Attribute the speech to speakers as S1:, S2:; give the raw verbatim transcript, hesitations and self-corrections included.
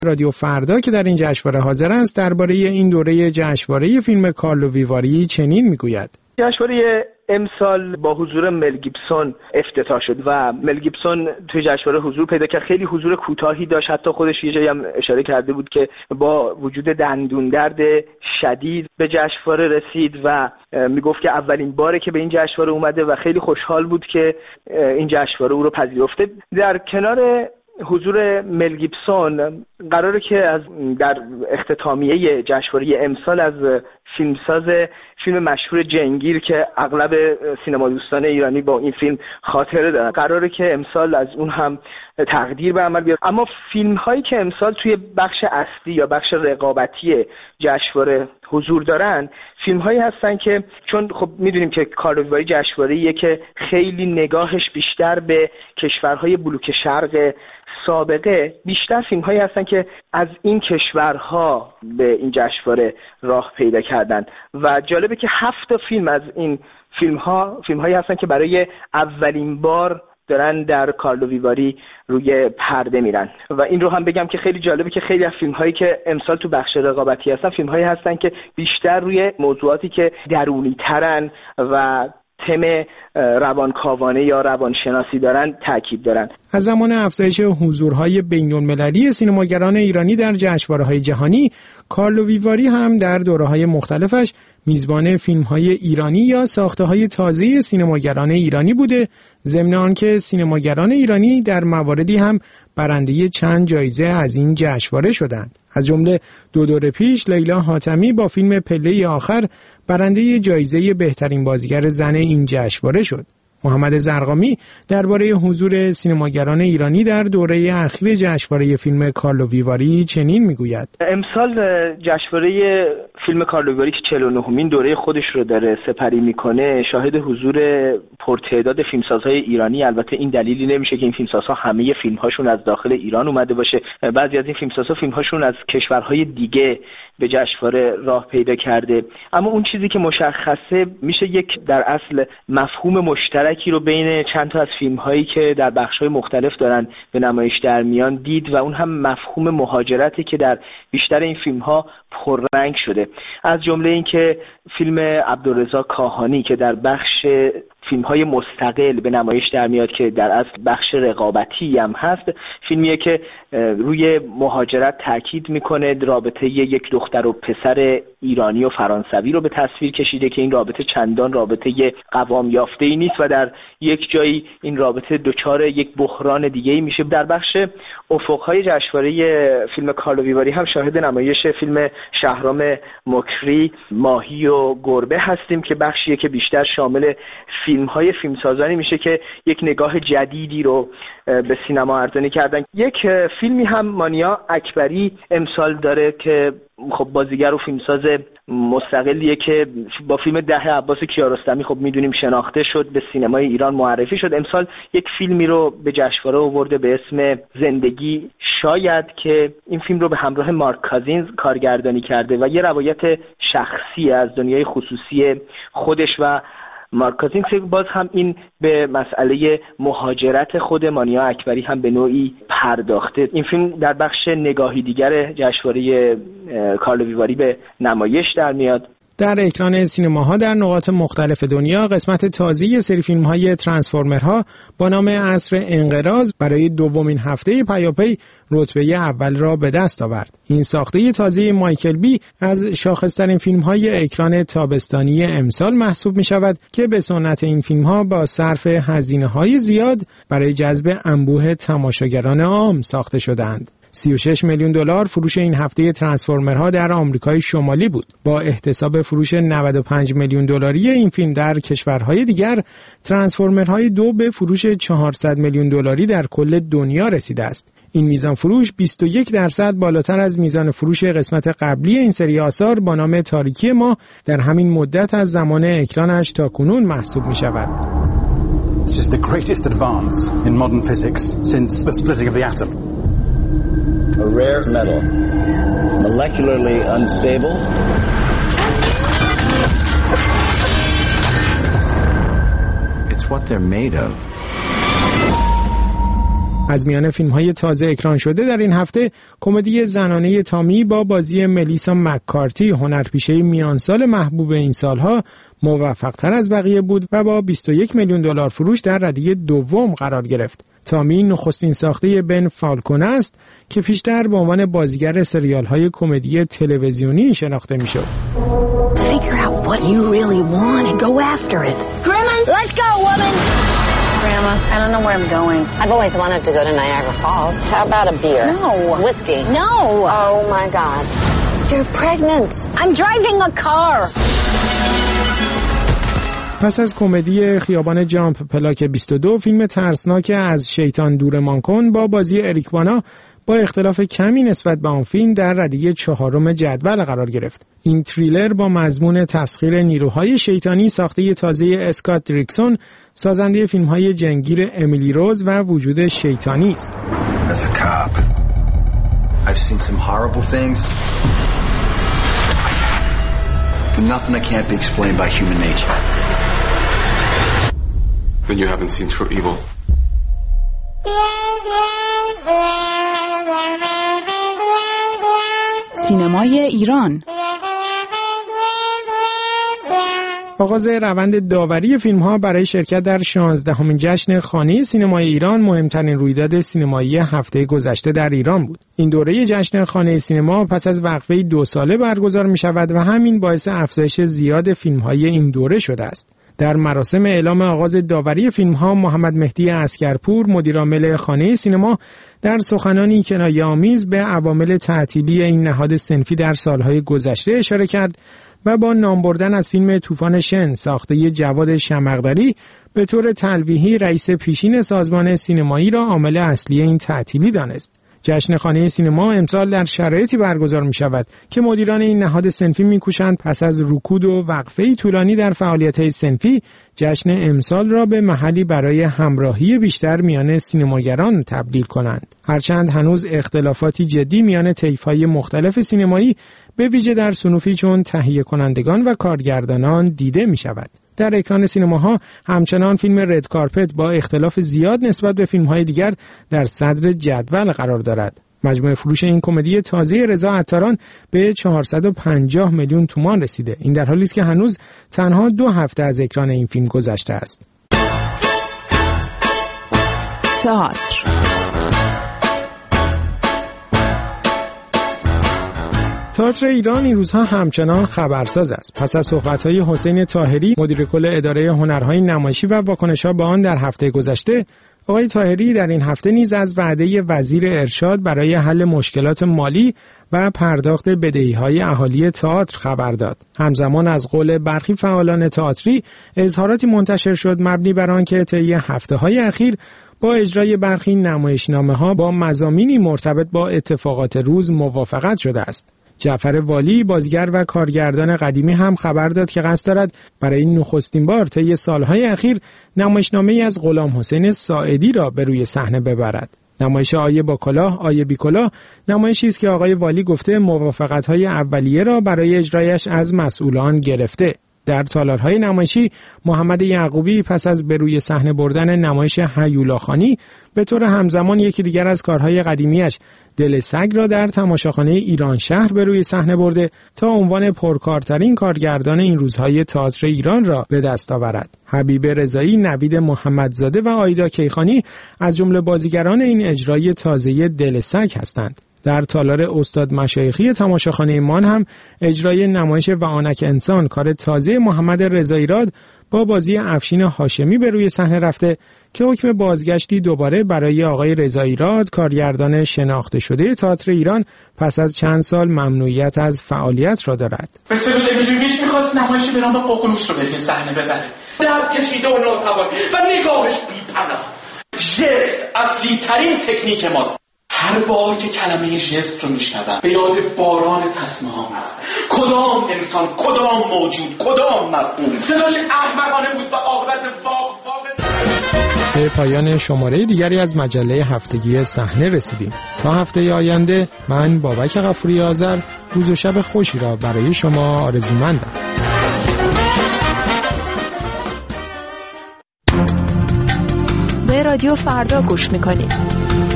S1: رادیو فردا که در این جشنواره حاضر است درباره این دوره جشنواره فیلم کارلو ویواری چنین میگوید:
S2: جشنواره امسال با حضور مل گیبسون افتتاح شد و مل گیبسون توی جشنواره حضور پیدا کرد. خیلی حضور کوتاهی داشت، حتی خودش یه جایی هم اشاره کرده بود که با وجود دندون درد شدید به جشنواره رسید و میگفت که اولین باره که به این جشنواره اومده و خیلی خوشحال بود که این جشنواره او رو پذیرفته. در کنار حضور مل گیبسون قراره که از در اختتامیه جشنواره امسال از فیلمساز فیلم مشهور جنگیر که اغلب سینما دوستان ایرانی با این فیلم خاطره دارن، قراره که امسال از اون هم تقدیر به عمل بیاد. اما فیلم هایی که امسال توی بخش اصلی یا بخش رقابتی جشنواره حضور دارن فیلم هایی هستن که چون خب میدونیم که کارلو ویواری جشنواره‌ایه که خیلی نگاهش بیشتر به کشورهای بلوک شرق سابقه، بیشتر فیلم هایی هستن که از این کشورها به این جشنواره راه پیدا کردن و جالبه که هفت فیلم از این فیلم ها فیلم هایی هستن که برای اولین بار دارن در کارلو ویواری روی پرده میرن. و این رو هم بگم که خیلی جالبه که خیلی از فیلم هایی که امسال تو بخش رقابتی هستن فیلم هایی هستن که بیشتر روی موضوعاتی که درونی ترن و تم روانکاوانه یا روانشناسی دارن تاکید دارن.
S1: از زمان افزایش حضورهای بین‌المللی سینماگران ایرانی در جشنواره‌های جهانی، کارلو ویواری هم در دوره‌های مختلفش میزبان فیلم‌های ایرانی یا ساخته‌های تازه سینماگران ایرانی بوده، ضمن آنکه سینماگران ایرانی در مواردی هم برنده چند جایزه از این جشنواره شدند. از جمله دو دوره پیش لیلا حاتمی با فیلم پله آخر برنده جایزه بهترین بازیگر زن این جشنواره شد. محمد زرقامی درباره حضور سینماگران ایرانی در دوره اخیر جشنواره فیلم کارلو ویواری چنین میگوید:
S2: امسال جشنواره فیلم کارلو ویواری که چهل و نهمین دوره خودش رو داره سپری میکنه شاهد حضور پرتعداد فیلمسازهای ایرانی. البته این دلیلی نمیشه که این فیلمسازها همه فیلمهاشون از داخل ایران اومده باشه، بعضی از این فیلمسازها فیلمهاشون از کشورهای دیگه به جشنواره راه پیدا کرده. اما اون چیزی که مشخصه میشه یک در اصل مفهوم مشترکی رو بین چند تا از فیلم‌هایی که در بخش‌های مختلف دارن به نمایش در میان دید و اون هم مفهوم مهاجرتی که در بیشتر این فیلم‌ها پررنگ شده. از جمله این که فیلم عبدالرضا کاهانی که در بخش فیلم‌های مستقل به نمایش در میاد که در اصل بخش رقابتی هم هست، فیلمیه که روی مهاجرت تاکید میکنه، رابطه یک دختر و پسر ایرانی و فرانسوی رو به تصویر کشیده که این رابطه چندان رابطه قوام یافته‌ای نیست و در یک جایی این رابطه دچار یک بحران دیگه‌ای میشه. در بخش افق‌های جشنواره فیلم کارلو ویواری هم شاهد نمایش فیلم شهرام مکری ماهی و گربه هستیم که بخشیه که بیشتر شامل فیلم‌های فیلمسازانی میشه که یک نگاه جدیدی رو به سینما ارزانی کردن. یک فیلمی هم مانیا اکبری امسال داره که خب بازیگر و فیلمساز مستقلیه که با فیلم ده عباس کیارستمی خب میدونیم شناخته شد، به سینمای ایران معرفی شد. امسال یک فیلمی رو به جشنواره آورده به اسم زندگی شاید که این فیلم رو به همراه مارک کازینز کارگردانی کرده و یه روایت شخصی از دنیای خصوصی خودش و مارک کازینز. باز هم این به مسئله مهاجرت خود مانیا اکبری هم به نوعی پرداخته. این فیلم در بخش نگاهی دیگر جشنواره کارلو ویواری به نمایش در میاد.
S1: در اکران سینماها در نقاط مختلف دنیا قسمت تازه سری فیلم‌های ترانسفورمرها با نام عصر انقراض برای دومین هفته پیاپی رتبه اول را به دست آورد. این ساخته تازه مایکل بی از شاخص‌ترین فیلم‌های اکران تابستانی امسال محسوب می‌شود که به سنت این فیلم‌ها با صرف هزینه‌های زیاد برای جذب انبوه تماشاگران عام ساخته شدند. سی و شش میلیون دلار فروش این هفته ترانسفورمرها در آمریکای شمالی بود. با احتساب فروش نود و پنج میلیون دلاری این فیلم در کشورهای دیگر، ترانسفورمرهای دو به فروش چهارصد میلیون دلاری در کل دنیا رسیده است. این میزان فروش بیست و یک درصد بالاتر از میزان فروش قسمت قبلی این سری آثار با نام تاریکی ما در همین مدت از زمان اکرانش تا کنون محسوب می شود.
S3: This is the greatest advance in modern physics since the splitting of the atom.
S4: A rare metal, molecularly unstable. It's what they're made of.
S1: از میان فیلم‌های تازه اکران شده در این هفته کمدی زنانه تامی با بازی ملیسا مککارتی، هنرپیشه میانسال محبوب این سالها، موفق‌تر از بقیه بود و با بیست و یک میلیون دلار فروش در ردیف دوم قرار گرفت. تامی نخستین ساخته بن فالکون است که پیشتر به عنوان بازیگر سریال‌های کمدی تلویزیونی شناخته می‌شد.
S5: Figure out what you really want and go after it. Grandma, let's go, woman.
S6: Grandma, I don't know where I'm going.
S7: I've always wanted to go to Niagara Falls. How about a beer?
S6: No.
S7: Whiskey?
S6: No.
S7: Oh my God. You're pregnant.
S6: I'm driving a car.
S1: پس از کمدی خیابان جامپ پلاک بیست و دو، فیلم ترسناک از شیطان دورمان کن با بازی اریک بانا با اختلاف کمی نسبت به آن فیلم در ردیف چهارم جدول قرار گرفت. این تریلر با مضمون تسخیر نیروهای شیطانی ساخته تازه اسکات دریکسون، سازنده فیلم‌های جنگیر امیلی روز و وجود شیطانی است.
S8: As a cop, I've seen some horrible things. But nothing that can't be explained by human nature.
S9: Then you haven't seen true evil.
S10: سینمای ایران.
S1: آغاز روند داوری فیلم‌ها برای شرکت در شانزدهمین جشن خانه سینمای ایران مهمترین رویداد سینمایی هفته گذشته در ایران بود. این دوره جشن خانه سینما پس از وقفه دو ساله برگزار می‌شود و همین باعث افزایش زیاد فیلم‌های این دوره شده است. در مراسم اعلام آغاز داوری فیلم‌ها، محمد مهدی عسکرپور، مدیرعامل خانه سینما، در سخنانی کنایه‌آمیز به عوامل تعطیلی این نهاد صنفی در سالهای گذشته اشاره کرد و با نام بردن از فیلم طوفان شن ساخته جواد شمقدری به طور تلویحی رئیس پیشین سازمان سینمایی را عامل اصلی این تعطیلی دانست. جشن خانه سینما امسال در شرایطی برگزار می شود که مدیران این نهاد صنفی می کوشند پس از رکود و وقفه طولانی در فعالیت‌های صنفی، جشن امسال را به محلی برای همراهی بیشتر میان سینماگران تبدیل کنند. هرچند هنوز اختلافاتی جدی میان طیف‌های مختلف سینمایی به ویژه در صنوفی چون تهیه کنندگان و کارگردانان دیده می شود. در اکران سینماها همچنان فیلم رد کارپت با اختلاف زیاد نسبت به فیلم‌های دیگر در صدر جدول قرار دارد. مجموع فروش این کمدی تازه رضا عطاران به چهارصد و پنجاه میلیون تومان رسیده. این در حالی است که هنوز تنها دو هفته از اکران این فیلم گذشته است.
S10: تئاتر.
S1: تئاتر ایران این روزها همچنان خبرساز است. پس از صحبت‌های حسین طاهری، مدیر کل اداره هنرهای نمایشی و واکنش‌ها به آن در هفته گذشته، آقای طاهری در این هفته نیز از وعده وزیر ارشاد برای حل مشکلات مالی و پرداخت بدهی‌های اهالی تئاتر خبر داد. همزمان از قول برخی فعالان تئاتری اظهاراتی منتشر شد مبنی بر آنکه طی هفته‌های اخیر با اجرای برخی نمایشنامه‌ها با مضامینی مرتبط با اتفاقات روز موافقت شده است. جعفر والی، بازیگر و کارگردان قدیمی هم خبر داد که قصد دارد برای نخستین بار طی سالهای اخیر نمایشنامه‌ای از غلام حسین ساعدی را به روی صحنه ببرد. نمایش آیه با کلاه، آیه بی کلاه، نمایشی است که آقای والی گفته موافقت‌های اولیه را برای اجرایش از مسئولان گرفته. در تالارهای نمایشی، محمد یعقوبی پس از به روی صحنه بردن نمایش هیولاخانی به طور همزمان یکی دیگر از کارهای قدیمیش دل سگ را در تماشاخانه ایران شهر به روی صحنه برده تا عنوان پرکارترین کارگردان این روزهای تئاتر ایران را به دست آورد. حبیب رضایی، نوید محمدزاده و آیدا کیخانی از جمله بازیگران این اجرای تازه دل سگ هستند. در تالار استاد مشایخی تماشاخانه مان هم اجرای نمایش و آنک انسان، کار تازه محمد رضایراد با بازی افشین هاشمی به روی صحنه رفته که حکم بازگشتی دوباره برای آقای رضایراد، کارگردان شناخته شده تئاتر ایران، پس از چند سال ممنوعیت از فعالیت را دارد.
S11: مثل امیلیویچ می‌خواست نمایشی به نام ققنوس رو به روی صحنه ببره. در کشیده و ناتوان و نگاهش بی‌پناه. ژست اصلی ترین تکنیک ماست. هر بار که کلمه ژست رو میشنوم به یاد باران تسمه ها هست. کدام انسان، کدام موجود، کدام مفهوم. صداش احمقانه بود و عاقبت واق واق.
S1: به پایان شماره دیگری از مجله هفتگی صحنه رسیدیم. تا هفته آینده من بابک غفوری آذر روز و شب خوشی را برای شما آرزومندم.
S12: رادیو فردا گوش میکنید.